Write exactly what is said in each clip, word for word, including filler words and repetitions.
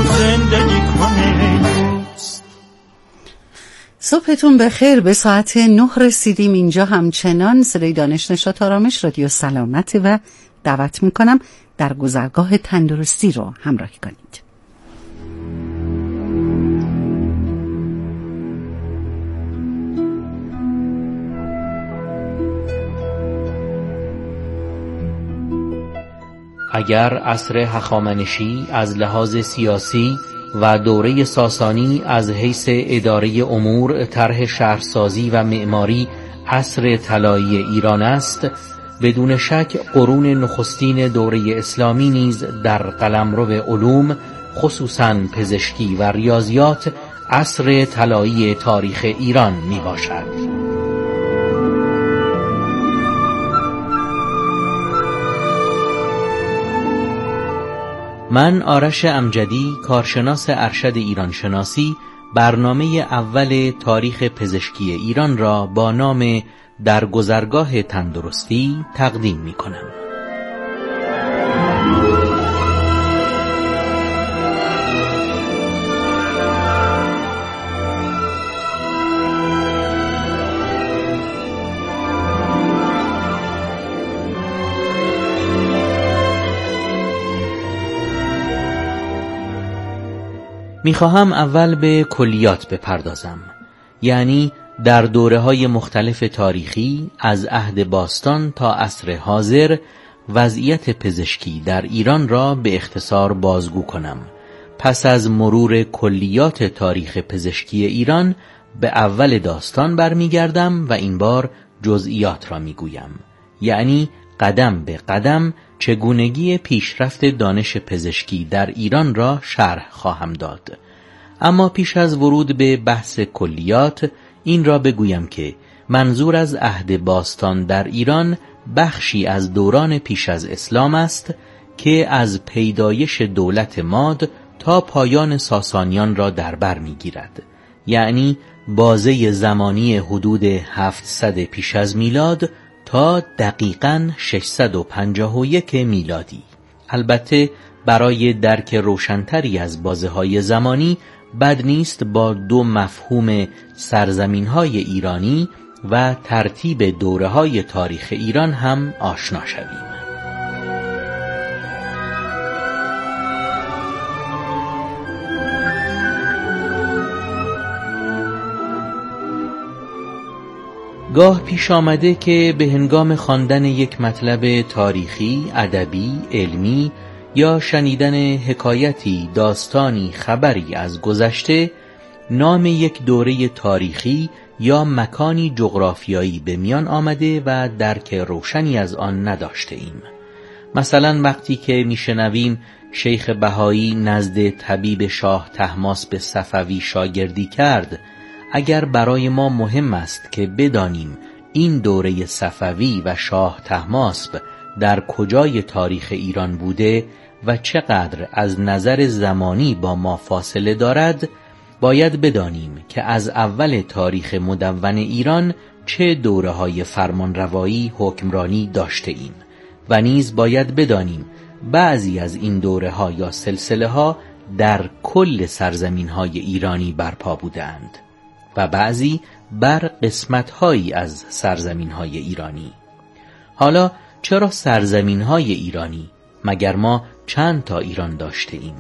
زندگی کنه دوست. صبحتون بخیر. به ساعت نه رسیدیم. اینجا همچنان صدای دانش نشاط آرامش رادیو سلامت و دعوت میکنم در گذرگاه تندرستی رو همراهی کنید. اگر عصر هخامنشی از لحاظ سیاسی و دوره ساسانی از حیث اداره امور، طرح شهرسازی و معماری عصر طلایی ایران است، بدون شک قرون نخستین دوره اسلامی نیز در قلمرو علوم، خصوصاً پزشکی و ریاضیات، عصر طلایی تاریخ ایران می باشد. من آرش امجدی، کارشناس ارشد ایران شناسی، برنامه اول تاریخ پزشکی ایران را با نام در گذرگاه تندرستی تقدیم می کنم. میخواهم اول به کلیات بپردازم، یعنی در دوره‌های مختلف تاریخی از عهد باستان تا عصر حاضر وضعیت پزشکی در ایران را به اختصار بازگو کنم. پس از مرور کلیات تاریخ پزشکی ایران به اول داستان برمیگردم و این بار جزئیات را میگویم، یعنی قدم به قدم چگونگی پیشرفت دانش پزشکی در ایران را شرح خواهم داد. اما پیش از ورود به بحث کلیات این را بگویم که منظور از عهد باستان در ایران بخشی از دوران پیش از اسلام است که از پیدایش دولت ماد تا پایان ساسانیان را در بر می‌گیرد، یعنی بازه زمانی حدود هفتصد پیش از میلاد تا دقیقاً ششصد و پنجاه و یک میلادی. البته برای درک روشنتری از بازه‌های زمانی بد نیست با دو مفهوم سرزمین‌های ایرانی و ترتیب دوره‌های تاریخ ایران هم آشنا شویم. گاه پیش آمده که به هنگام خواندن یک مطلب تاریخی، ادبی، علمی یا شنیدن حکایتی، داستانی، خبری از گذشته، نام یک دوره تاریخی یا مکانی جغرافیایی به میان آمده و درک روشنی از آن نداشته ایم. مثلا وقتی که میشنویم شیخ بهایی نزد طبیب شاه طهماسب صفوی شاگردی کرد، اگر برای ما مهم است که بدانیم این دوره صفوی و شاه طهماسب در کجای تاریخ ایران بوده و چقدر از نظر زمانی با ما فاصله دارد، باید بدانیم که از اول تاریخ مدون ایران چه دوره‌های فرمانروایی حکمرانی داشته ایم و نیز باید بدانیم بعضی از این دوره‌ها یا سلسله‌ها در کل سرزمین‌های ایرانی برپا بودند و بعضی بر قسمت‌هایی از سرزمین‌های ایرانی. حالا چرا سرزمین‌های ایرانی؟ مگر ما چند تا ایران داشته ایم؟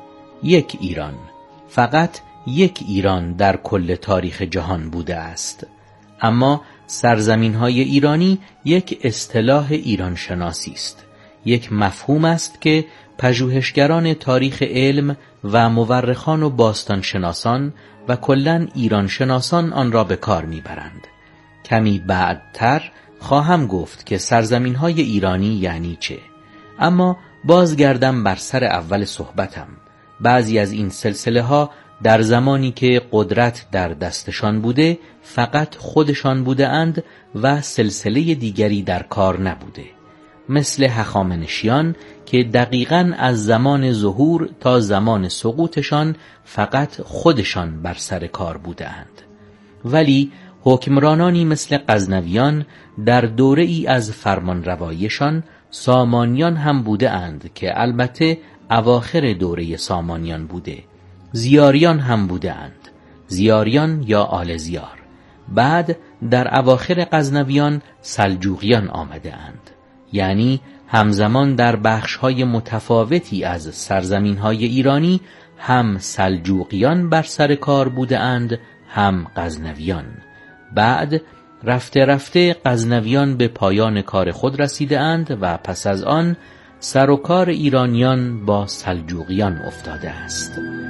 یک ایران، فقط یک ایران در کل تاریخ جهان بوده است. اما سرزمین‌های ایرانی یک اصطلاح ایران شناسی است، یک مفهوم است که پژوهشگران تاریخ علم و مورخان و باستانشناسان و کلاً ایران شناسان آن را به کار میبرند. کمی بعدتر خواهم گفت که سرزمین‌های ایرانی یعنی چه، اما بازگردم بر سر اول صحبتم. بعضی از این سلسله ها در زمانی که قدرت در دستشان بوده فقط خودشان بوده اند و سلسله دیگری در کار نبوده، مثل هخامنشیان که دقیقاً از زمان ظهور تا زمان سقوطشان فقط خودشان بر سر کار بوده اند. ولی حکمرانانی مثل غزنویان در دوره ای از فرمانرواییشان سامانیان هم بوده اند که البته اواخر دوره سامانیان بوده. زیاریان هم بوده اند، زیاریان یا آل زیار. بعد در اواخر غزنویان سلجوقیان آمده اند، یعنی همزمان در بخش‌های متفاوتی از سرزمین‌های ایرانی هم سلجوقیان بر سر کار بوده اند، هم غزنویان. بعد رفته رفته غزنویان به پایان کار خود رسیده اند و پس از آن سر و کار ایرانیان با سلجوقیان افتاده است.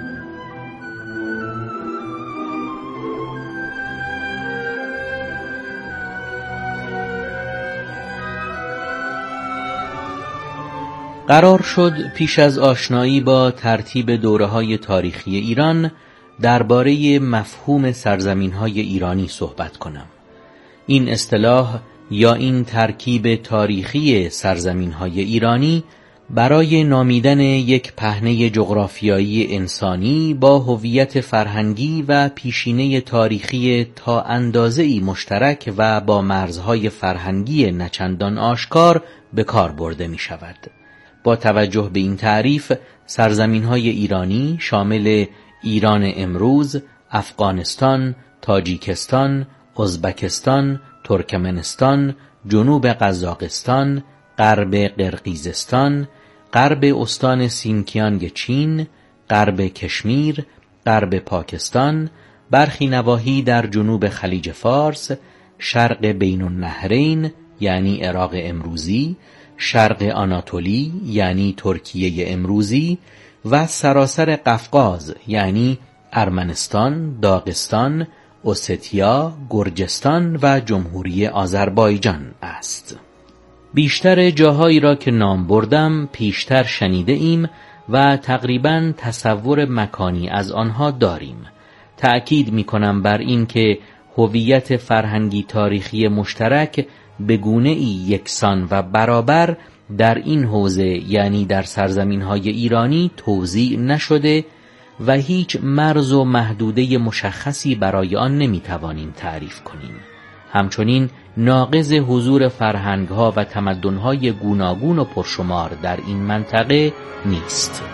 قرار شد پیش از آشنایی با ترتیب دوره‌های تاریخی ایران درباره مفهوم سرزمین‌های ایرانی صحبت کنم. این اصطلاح یا این ترکیب تاریخی سرزمین‌های ایرانی برای نامیدن یک پهنه جغرافیایی انسانی با هویت فرهنگی و پیشینه تاریخی تا اندازه‌ای مشترک و با مرزهای فرهنگی نچندان آشکار به کار برده می‌شود. با توجه به این تعریف، سرزمین‌های ایرانی شامل ایران امروز، افغانستان، تاجیکستان، ازبکستان، ترکمنستان، جنوب قزاقستان، غرب قرقیزستان، غرب استان سینکیانگ چین، غرب کشمیر، غرب پاکستان، برخی نواحی در جنوب خلیج فارس، شرق بین النهرین یعنی عراق امروزی، شرق آناتولی یعنی ترکیه امروزی و سراسر قفقاز یعنی ارمنستان، داغستان، اوستیا، گرجستان و جمهوری آذربایجان است. بیشتر جاهایی را که نام بردم پیشتر شنیده ایم و تقریباً تصور مکانی از آنها داریم. تأکید می کنم بر این که هویت فرهنگی تاریخی مشترک به گونه‌ای یکسان و برابر در این حوزه یعنی در سرزمین‌های ایرانی توزیع نشده و هیچ مرز و محدوده مشخصی برای آن نمی‌توانیم تعریف کنیم. همچنین ناقض حضور فرهنگ‌ها و تمدن‌های گوناگون و پرشمار در این منطقه نیست.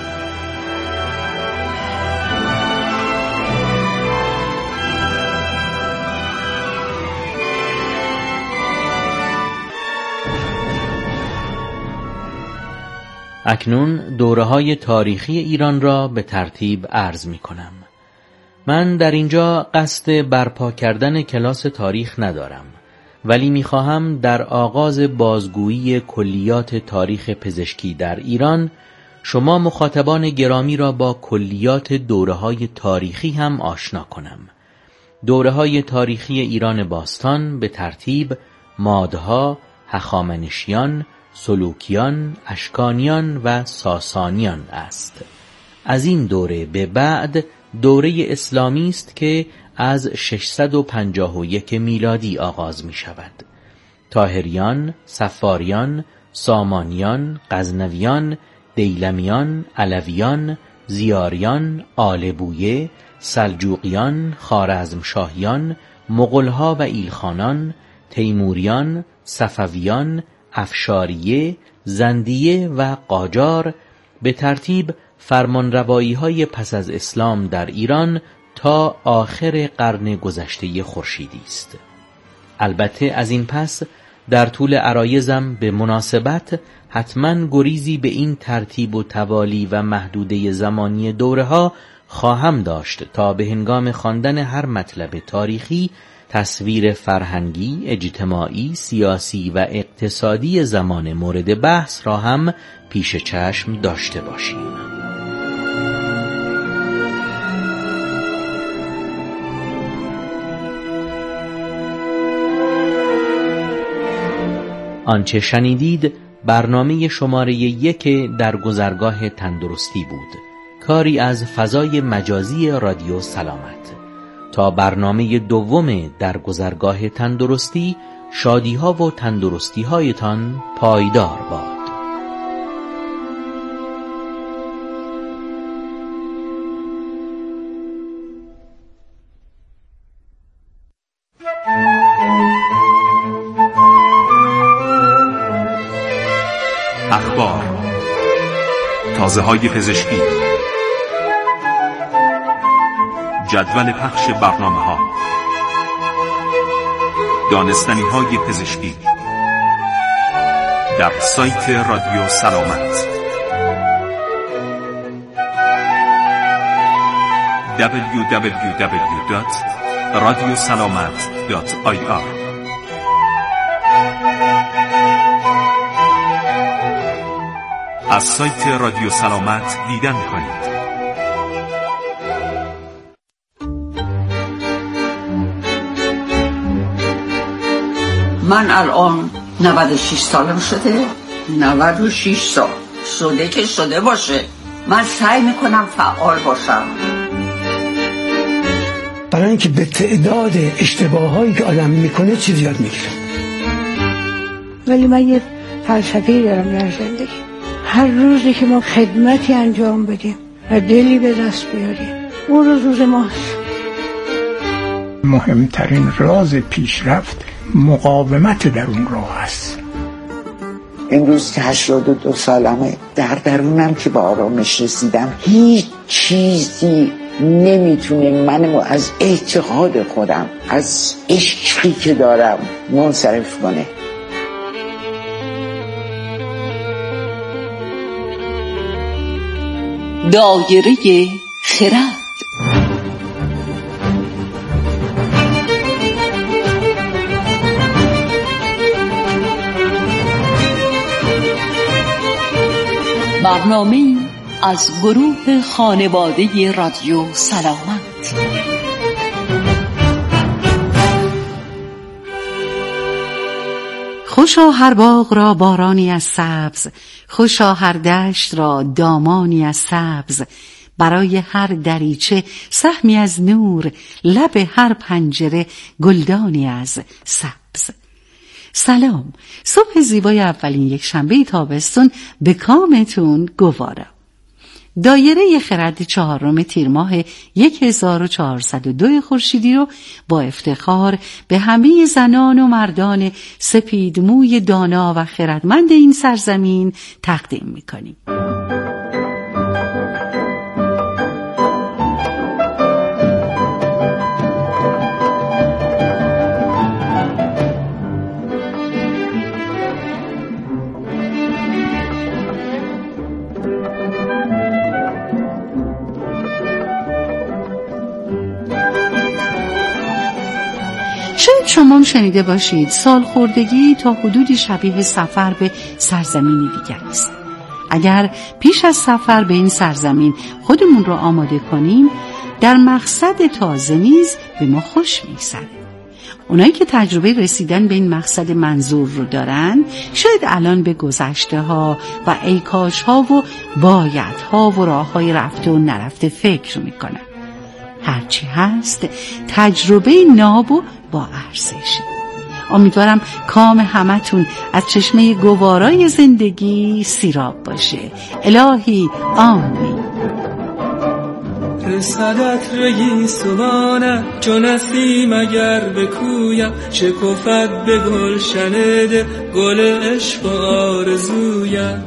اکنون دوره‌های تاریخی ایران را به ترتیب عرض می کنم. من در اینجا قصد برپا کردن کلاس تاریخ ندارم، ولی می خواهم در آغاز بازگویی کلیات تاریخ پزشکی در ایران شما مخاطبان گرامی را با کلیات دوره‌های تاریخی هم آشنا کنم. دوره‌های تاریخی ایران باستان به ترتیب مادها، هخامنشیان، سلوکیان، اشکانیان و ساسانیان است. از این دوره به بعد دوره اسلامی است که از ششصد و پنجاه و یک میلادی آغاز می شود. طاهریان، صفاریان، سامانیان، غزنویان، دیلمیان، علویان، زیاریان، آل بویه، سلجوقیان، خوارزمشاهیان، مغولها و ایلخانان، تیموریان، صفویان، افشاریه، زندیه و قاجار به ترتیب فرمانروایی های پس از اسلام در ایران تا آخر قرن گذشته خورشیدی است. البته از این پس در طول عرایزم به مناسبت حتما گریزی به این ترتیب و توالی و محدوده زمانی دوره ها خواهم داشت تا به هنگام خواندن هر مطلب تاریخی تصویر فرهنگی، اجتماعی، سیاسی و اقتصادی زمان مورد بحث را هم پیش چشم داشته باشیم. آنچه شنیدید برنامه شماره یک در گذرگاه تندرستی بود، کاری از فضای مجازی رادیو سلامت. تا برنامه دوم در گذرگاه تندرستی، شادی ها و تندرستی هایتان پایدار باد. اخبار تازه های پزشکی، جدول پخش برنامه ها، دانستنی های پزشکی در سایت رادیو سلامت دبلیو دبلیو دبلیو دات رادیو سلامت دات آی آر. از سایت رادیو سلامت دیدن کنید. من الان نود و شش سالم شده. نود و شش سال شده که شده باشه. من سعی میکنم فعال باشم، برای اینکه به تعداد اشتباهایی که آدم میکنه چیزی یاد میگیره. ولی من یه فلسفه‌ای دارم در زندگی. هر روزی که ما خدمتی انجام بدیم و دلی به دست بیاریم، اون روز روز ماست. مهمترین راز پیشرفت مقاومت در اون راه است. امروز که هشتاد و دو سالمه، در درونم که به آرامش رسیدم، هیچ چیزی نمیتونه منو از اعتقاد خودم، از عشقی که دارم منصرف کنه. دایره خرد. برنامه از گروه خانواده رادیو سلامت. خوشا هر باغ را بارانی از سبز، خوشا هر دشت را دامانی از سبز، برای هر دریچه سهمی از نور، لب هر پنجره گلدانی از سبز. سلام، صبح زیبای اولین یک شنبه تابستون به کامتون گوارا. دایره خرد چهارم تیر ماه هزار و چهارصد و دو خورشیدی رو با افتخار به همه زنان و مردان سپیدموی دانا و خردمند این سرزمین تقدیم می‌کنیم. شاید شما هم شنیده باشید سالخوردگی تا حدودی شبیه سفر به سرزمینی دیگر است. اگر پیش از سفر به این سرزمین خودمون رو آماده کنیم، در مقصد تازه نیز به ما خوش می‌گذره. اونایی که تجربه رسیدن به این مقصد منظور رو دارن، شاید الان به گذشته ها و ای کاش ها و باید ها و راه های رفته و نرفته فکر میکنن. هرچی هست تجربه ناب و با ارزشه. امیدوارم کام همتون از چشمه گوارای زندگی سیراب باشه. الهی آمین. رسدت رئیس وانه چون اسیم اگر بکویم، شکفت به گل شنده گل عشق و آرزویم.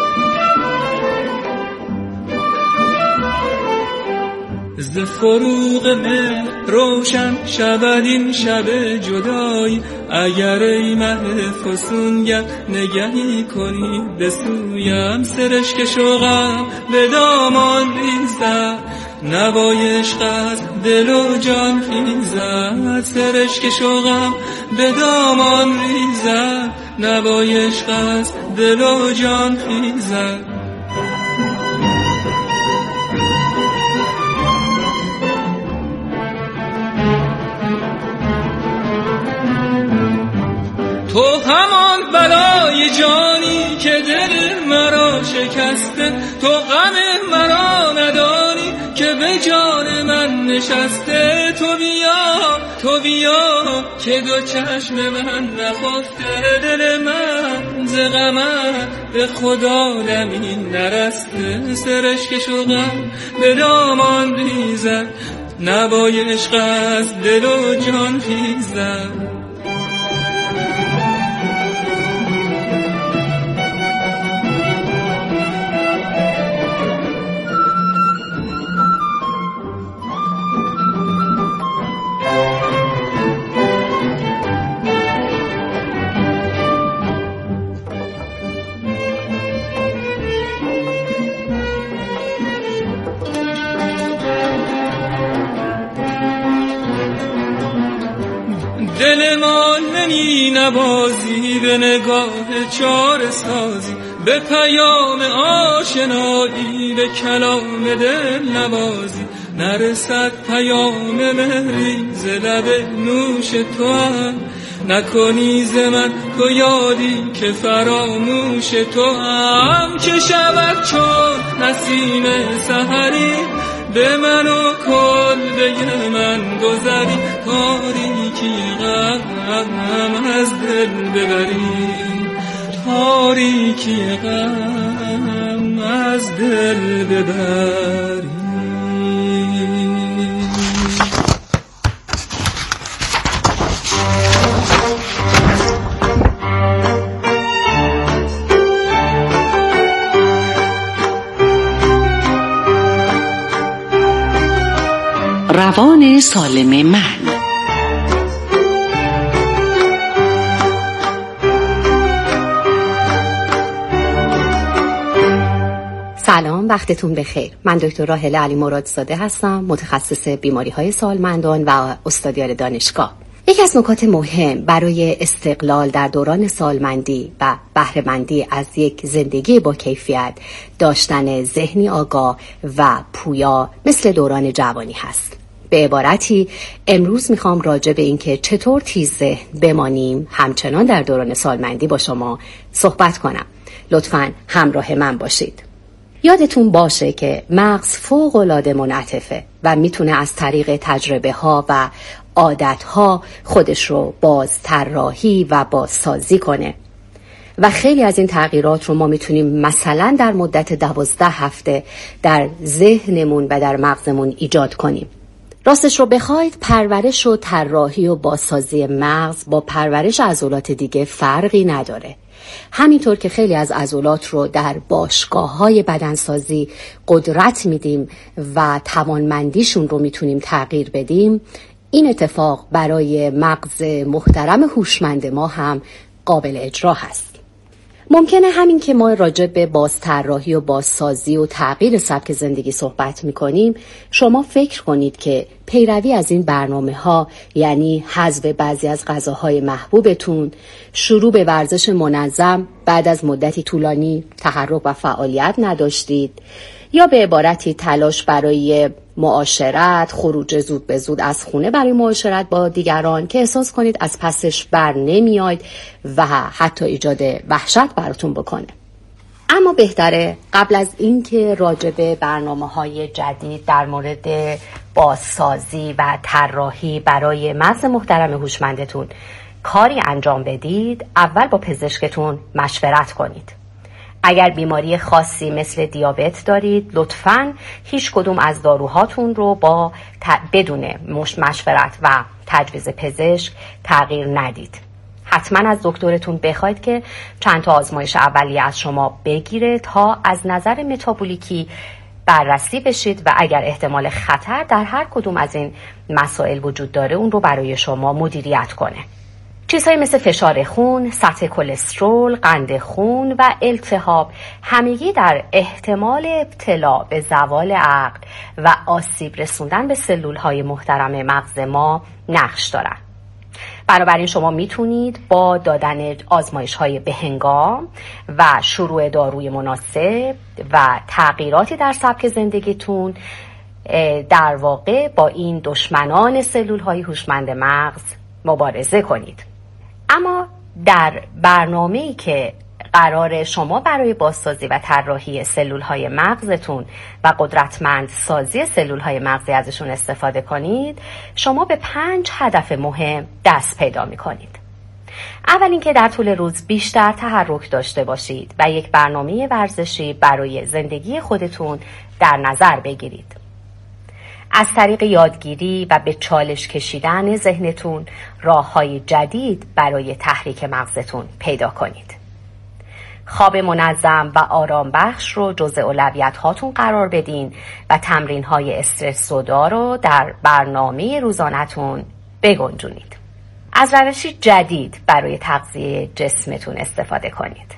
ز فروغ مه روشن شود این شب جدایی، اگر ای مه فسونگر نگهی کنی به سویم. سرشک شوقم به دامان ریزد، نوای عشق از دل و جان خیزد. سرشک شوقم به دامان ریزد، نوای عشق از دل و جان خیزد. تو همان بلای جانی که دل مرا شکسته، تو غم مرا ندانی که به جان من نشسته. تو بیا تو بیا که دو چشم من نخفته، دل من ز غمت به خدا دمی نرسته. سرشک شوقم به دامان ریزد، نوای عشق از دل و جان خیزد. نوازی، به نگاه چاره سازی، به پیام آشنایی، به کلام دل نوازی. نرسد پیام مهری ز لب نوش تو هم، نکنی ز من تو یادی که فراموش تو هم. چه شود چون نسیم سحری به من و کلبه من گذری، تاریکی غم از دل ببری، تاریکی غم از دل ببری. روان سالم من. سلام، وقتتون بخیر. من دکتر راحله علی مرادزاده هستم، متخصص بیماری‌های سالمندان و استادیار دانشگاه. یکی از نکات مهم برای استقلال در دوران سالمندی و بهره‌مندی از یک زندگی با کیفیت داشتن ذهنی آگاه و پویا مثل دوران جوانی هست. به عبارتی امروز میخوام راجع به این که چطور تیز ذهن بمانیم همچنان در دوران سالمندی با شما صحبت کنم. لطفاً همراه من باشید. یادتون باشه که مغز فوق‌العاده منعطفه و میتونه از طریق تجربه ها و عادت ها خودش رو باز طراحی و بازسازی کنه و خیلی از این تغییرات رو ما میتونیم مثلا در مدت دوازده هفته در ذهنمون و در مغزمون ایجاد کنیم. راستش رو بخواید پرورش و طراحی و بازسازی مغز با پرورش عضلات دیگه فرقی نداره. همینطور که خیلی از عضلات رو در باشگاه‌های بدنسازی قدرت میدیم و توانمندیشون رو میتونیم تغییر بدیم، این اتفاق برای مغز محترم هوشمند ما هم قابل اجرا هست. ممکنه همین که ما راجع به بازطراحی و بازسازی و تغییر سبک زندگی صحبت میکنیم، شما فکر کنید که پیروی از این برنامه ها یعنی حذف بعضی از غذاهای محبوبتون، شروع به ورزش منظم بعد از مدتی طولانی تحرک و فعالیت نداشتید، یا به عبارتی تلاش برای معاشرت، خروج زود به زود از خونه برای معاشرت با دیگران که احساس کنید از پسش بر نمیاید و حتی ایجاد وحشت براتون بکنه. اما بهتره قبل از اینکه راجع به برنامه‌های جدید در مورد بازسازی و طراحی برای مغز محترم هوشمندتون کاری انجام بدید، اول با پزشکتون مشورت کنید. اگر بیماری خاصی مثل دیابت دارید، لطفاً هیچ کدوم از داروهاتون رو با ت... بدون مشورت و تجویز پزشک تغییر ندید. حتما از دکترتون بخواید که چند تا آزمایش اولیه از شما بگیره تا از نظر متابولیکی بررسی بشید و اگر احتمال خطر در هر کدوم از این مسائل وجود داره اون رو برای شما مدیریت کنه. چیزهایی مثل فشار خون، سطح کلسترول، قند خون و التهاب همگی در احتمال ابتلا به زوال عقل و آسیب رسوندن به سلول‌های محترم مغز ما نقش دارن. بنابراین شما میتونید با دادن آزمایش‌های بهنگام و شروع داروی مناسب و تغییراتی در سبک زندگیتون در واقع با این دشمنان سلول‌های هوشمند مغز مبارزه کنید. اما در برنامه‌ای که قرار شما برای بازسازی و طراحی سلول‌های مغزتون و قدرتمند سازی سلول‌های مغزی ازشون استفاده کنید، شما به پنج هدف مهم دست پیدا می‌کنید. اول اینکه در طول روز بیشتر تحرک داشته باشید و یک برنامه ورزشی برای زندگی خودتون در نظر بگیرید. از طریق یادگیری و به چالش کشیدن ذهنتون راه‌های جدید برای تحریک مغزتون پیدا کنید. خواب منظم و آرام بخش رو جزء اولویت هاتون قرار بدین و تمرین‌های استرس زدا رو در برنامه روزانه‌تون بگنجونید. از روشی جدید برای تغذیه جسمتون استفاده کنید.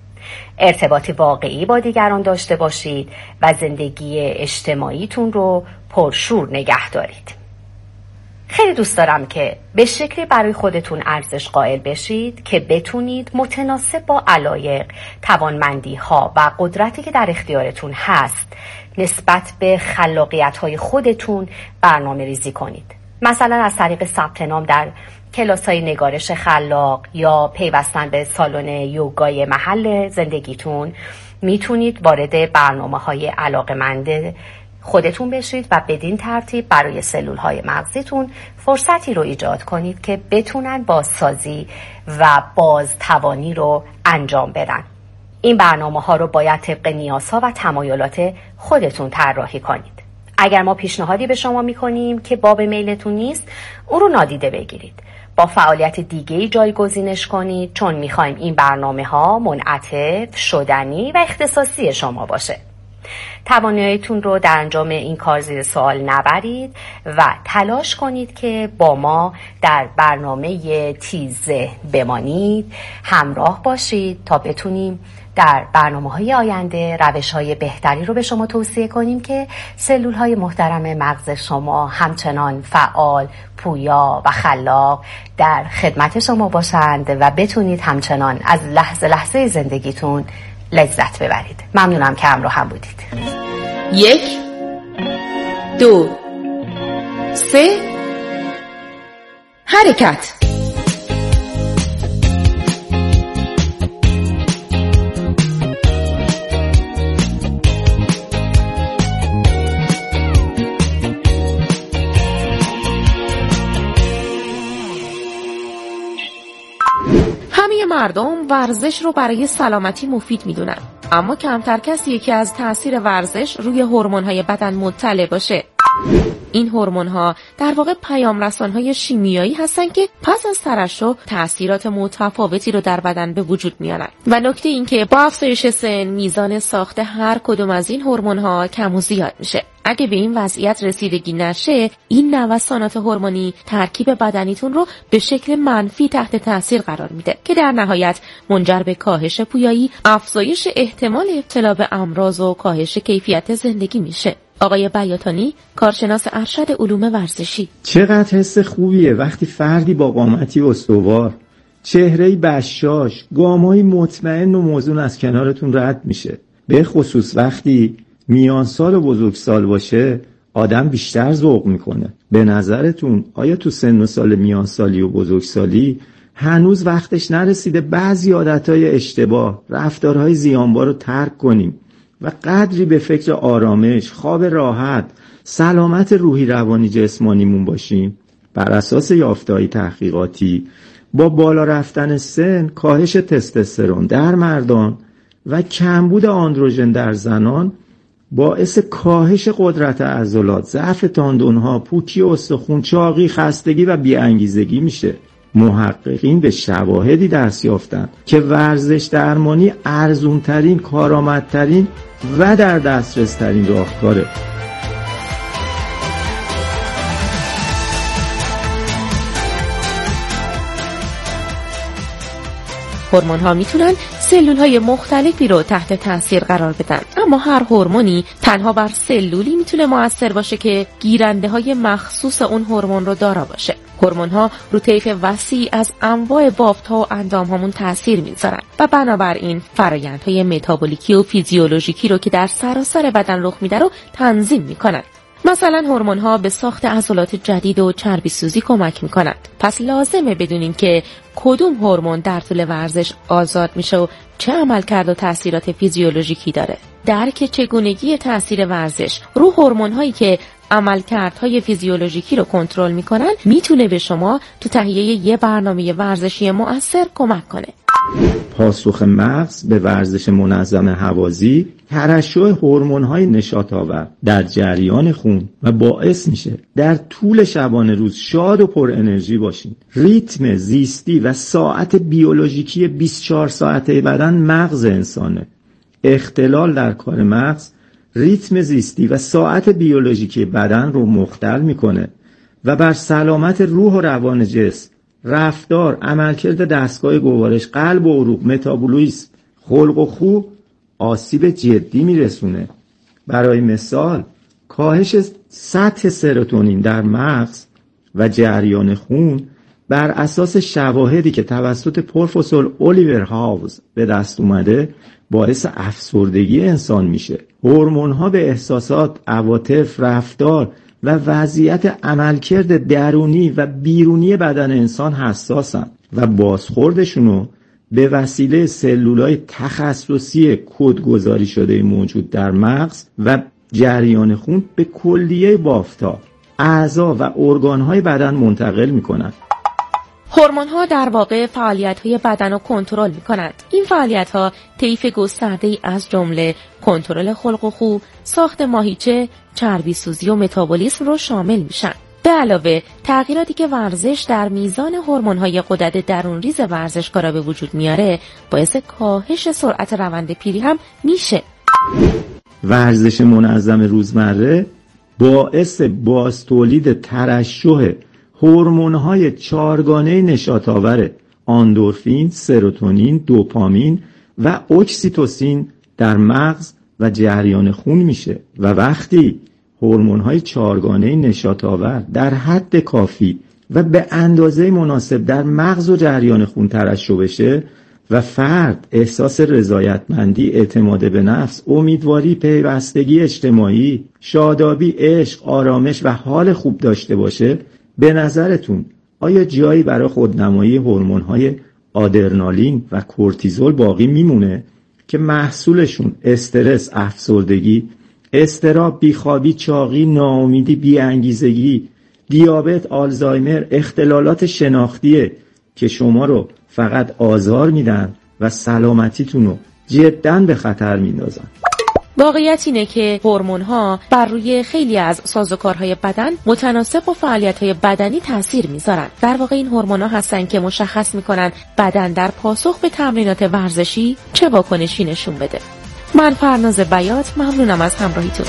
ارتباطی واقعی با دیگران داشته باشید و زندگی اجتماعیتون رو پرشور نگه دارید. خیلی دوست دارم که به شکلی برای خودتون ارزش قائل بشید که بتونید متناسب با علایق، توانمندی ها و قدرتی که در اختیارتون هست نسبت به خلاقیت های خودتون برنامه ریزی کنید. مثلا از طریق ثبت نام در کلاس های نگارش خلاق یا پیوستن به سالن یوگای محل زندگیتون میتونید وارد برنامه های علاقه‌مند خودتون بشید و بدین ترتیب برای سلول های مغزیتون فرصتی رو ایجاد کنید که بتونن بازسازی و بازتوانی رو انجام بدن. این برنامه ها رو باید طبق نیازها و تمایلات خودتون طراحی کنید. اگر ما پیشنهادی به شما میکنیم که باب میلتون نیست، اون رو نادیده بگیرید. با فعالیت دیگه‌ای جایگزینش کنید، چون میخوایم این برنامه ها منعطف، شدنی و اختصاصی شما باشه. تواناییتون رو در انجام این کار زیر سوال نبرید و تلاش کنید که با ما در برنامه تیزه بمانید، همراه باشید تا بتونیم در برنامه‌های آینده روش‌های بهتری رو به شما توصیه کنیم که سلول‌های محترم مغز شما همچنان فعال، پویا و خلاق در خدمت شما باشند و بتونید همچنان از لحظه لحظه زندگیتون لذت ببرید. ممنونم که همراه هم بودید. یک، دو، سه، حرکت. همه مردم ورزش رو برای سلامتی مفید میدونن، اما کمتر کسیه که از تأثیر ورزش روی هورمون‌های بدن مطلع باشه. این هورمون‌ها در واقع پیام رسان‌های شیمیایی هستن که پس از ترشح تأثیرات متفاوتی رو در بدن به وجود میارن و نکته این که با افزایش سن میزان ساخت هر کدوم از این هورمون‌ها کم و زیاد میشه. اگه به این وضعیت رسیدگی نشه، این نوسانات هورمونی ترکیب بدنیتون رو به شکل منفی تحت تاثیر قرار میده که در نهایت منجر به کاهش پویایی، افزایش احتمال ابتلا به امراض و کاهش کیفیت زندگی میشه. آقای بیاتانی، کارشناس ارشد علوم ورزشی: چقدر حس خوبیه وقتی فردی با قامتی استوار، چهره‌ای بشاش، گام‌های مطمئن و موزون از کنارتون رد میشه. به خصوص وقتی میان سال و بزرگسال باشه، آدم بیشتر ذوق میکنه. به نظرتون آیا تو سن و سال میان سالی و بزرگسالی هنوز وقتش نرسیده بعضی عادتهای اشتباه، رفتارهای زیانبار رو ترک کنیم و قدری به فکر آرامش، خواب راحت، سلامت روحی روانی جسمانیمون باشیم؟ بر اساس یافته‌های تحقیقاتی با بالا رفتن سن، کاهش تستوسترون در مردان و کمبود آندروژن در زنان باعث کاهش قدرت عضلات، ضعف تاندونها، پوکی استخوان، چاقی، خستگی و بی‌انگیزگی میشه. محققین به شواهدی دست یافتن که ورزش درمانی ارزونترین، کارآمدترین و در دسترس ترین راهکاره. هورمون ها میتونن سلول های مختلفی رو تحت تاثیر قرار بدن، اما هر هورمونی تنها بر سلولی میتونه مؤثر باشه که گیرنده های مخصوص اون هورمون رو دارا باشه. هورمون ها رو طیف وسیع از انواع بافت ها و اندام هامون تاثیر میذارن و بنابراین فرآیندهای متابولیکی و فیزیولوژیکی رو که در سراسر بدن رخ میده رو تنظیم میکنن. مثلا هورمون ها به ساخت عضلات جدید و چربی سوزی کمک میکنند. پس لازمه بدونیم که کدوم هورمون در طول ورزش آزاد میشه و چه عملکرد و تاثیرات فیزیولوژیکی داره. درک چگونگی تاثیر ورزش رو هورمون هایی که عملکردهای فیزیولوژیکی رو کنترل میکنن میتونه به شما تو تهیه یه برنامه ورزشی مؤثر کمک کنه. پاسخ مغز به ورزش منظم هوازی ترشح هورمون‌های نشاط‌آور در جریان خون و باعث میشه در طول شبانه روز شاد و پر انرژی باشین. ریتم زیستی و ساعت بیولوژیکی بیست و چهار ساعته بدن مغز انسانه. اختلال در کار مغز ریتم زیستی و ساعت بیولوژیکی بدن رو مختل میکنه و بر سلامت روح و روان جسم، رفتار، عملکرد دستگاه گوارش، قلب و عروق، متابولیسم، خلق و خو آسیب جدی میرسونه. برای مثال کاهش سطح سروتونین در مغز و جریان خون بر اساس شواهدی که توسط پروفسور الیور هاوز به دست اومده باعث افسردگی انسان میشه. هورمون‌ها به احساسات، عواطف، رفتار و وضعیت عملکرد درونی و بیرونی بدن انسان حساسن و بازخوردشونو به وسیله سلولای تخصصی کدگذاری شده موجود در مغز و جریان خون به کلیه بافتا، اعضا و ارگان‌های بدن منتقل میکنند. هورمون‌ها در واقع فعالیت‌های بدن رو کنترل می‌کنند. این فعالیت‌ها طیف گسترده‌ای از جمله کنترل خلق و خو، ساخت ماهیچه، چربی‌سوزی و متابولیسم رو شامل میشن. به علاوه تغییراتی که ورزش در میزان هورمون‌های غدد درونریز ورزشکارا به وجود میاره باعث کاهش سرعت روند پیری هم میشه. ورزش منظم روزمره باعث بازتولید ترشح هورمون‌های چهارگانه نشاط‌آور اندورفین، سروتونین، دوپامین و اکسیتوسین در مغز و جریان خون میشه و وقتی هورمون‌های چهارگانه نشاط‌آور در حد کافی و به اندازه مناسب در مغز و جریان خون ترشح بشه و فرد احساس رضایتمندی، اعتماد به نفس، امیدواری، پیوستگی اجتماعی، شادابی، عشق، آرامش و حال خوب داشته باشه، به نظرتون آیا جایی برای خودنمایی هورمون‌های آدرنالین و کورتیزول باقی میمونه که محصولشون استرس، افسردگی، اضطراب، بیخوابی، چاقی، ناامیدی، بی‌انگیزگی، دیابت، آلزایمر، اختلالات شناختیه که شما رو فقط آزار میدن و سلامتیتون رو جداً به خطر میندازن؟ واقعیت اینه که هورمون‌ها بر روی خیلی از سازوکارهای بدن متناسب با فعالیت‌های بدنی تأثیر میذارن. در واقع این هورمون‌ها هستن که مشخص میکنن بدن در پاسخ به تمرینات ورزشی چه واکنشی نشون بده. من فرناز بیات، ممنونم از همراهیتون.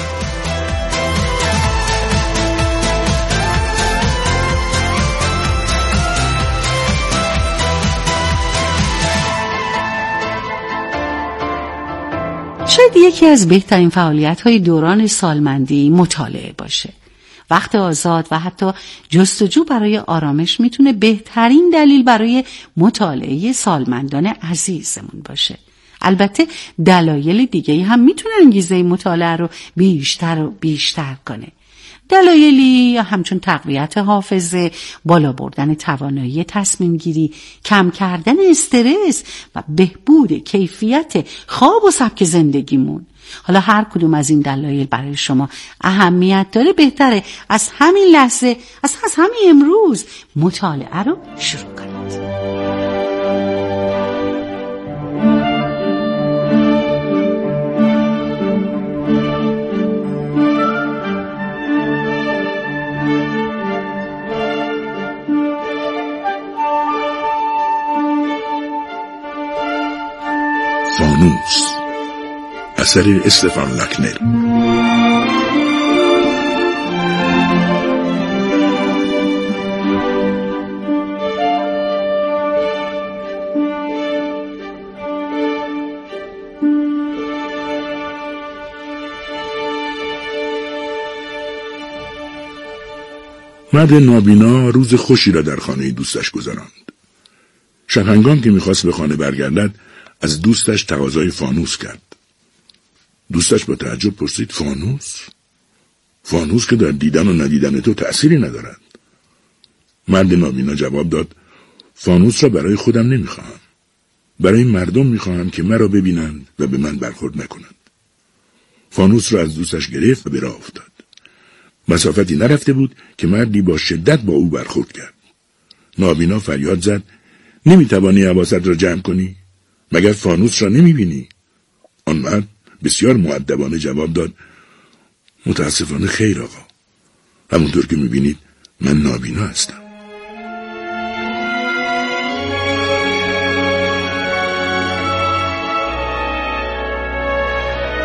شاید یکی از بهترین فعالیت‌های دوران سالمندی مطالعه باشه. وقت آزاد و حتی جستجو برای آرامش میتونه بهترین دلیل برای مطالعه سالمندان عزیزمون باشه. البته دلایل دیگه هم میتونه انگیزه مطالعه رو بیشتر و بیشتر کنه. دلایلی همچون تقویت حافظه، بالا بردن توانایی تصمیم گیری، کم کردن استرس و بهبود کیفیت خواب و سبک زندگیمون. حالا هر کدوم از این دلایل برای شما اهمیت داره، بهتره از همین لحظه، از همین امروز مطالعه رو شروع کنید. فانوس، اثر استفان لکنل. مرد نابینا روز خوشی را در خانه دوستش گذراند. شب هنگام که میخواست به خانه برگردد، از دوستش تقاضای فانوس کرد. دوستش با تعجب پرسید: فانوس؟ فانوس که در دیدن و ندیدن تو تأثیری ندارد. مرد نابینا جواب داد: فانوس را برای خودم نمیخواهم. برای مردم میخواهم که مرا ببینند و به من برخورد نکنند. فانوس را از دوستش گرفت و به راه افتاد. مسافتی نرفته بود که مردی با شدت با او برخورد کرد. نابینا فریاد زد: نمیتوانی حواست را جمع کنی؟ مگر فانوس را نمیبینی؟ آن مرد بسیار مؤدبانه جواب داد: متاسفانه خیر آقا. همونطور که میبینید من نابینا هستم.